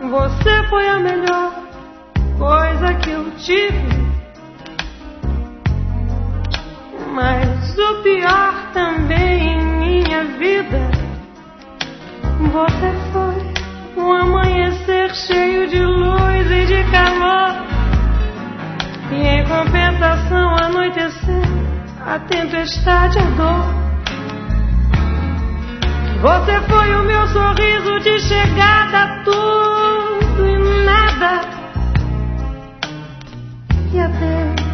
Você foi a melhor coisa que eu tive, mas o pior também em minha vida. Você foi um amanhecer cheio de luz e de calor, e em compensação anoitecer a tempestade, a dor. Você foi o meu sorriso de chegada, tudo e nada, e adeus.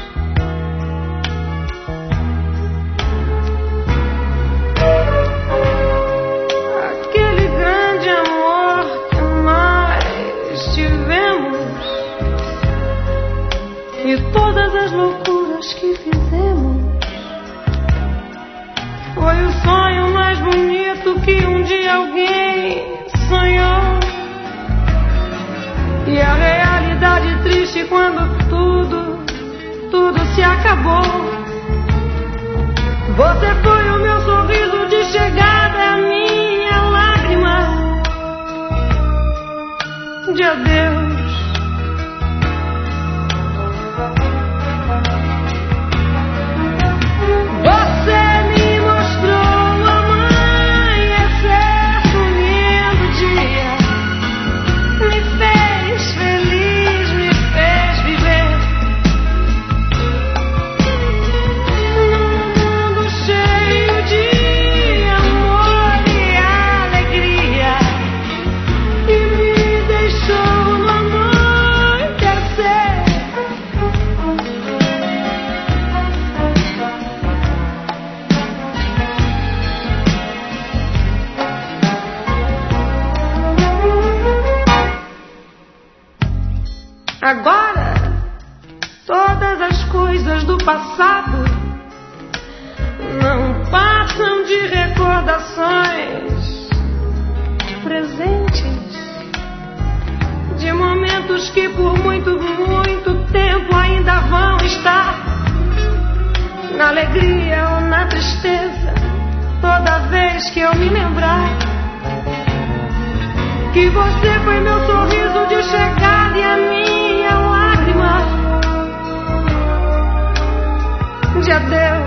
Aquele grande amor que nós tivemos e todas as loucuras que fizemos foi o sonho mais bonito que um dia alguém sonhou, e a realidade triste quando tudo se acabou. Você foi o meu sorriso de chegada, a minha lágrima de adeus. Agora, todas as coisas do passado não passam de recordações presentes, de momentos que por muito tempo ainda vão estar na alegria ou na tristeza, toda vez que eu me lembrar que você foi meu sorriso de chegada e a minha lágrima de adeus.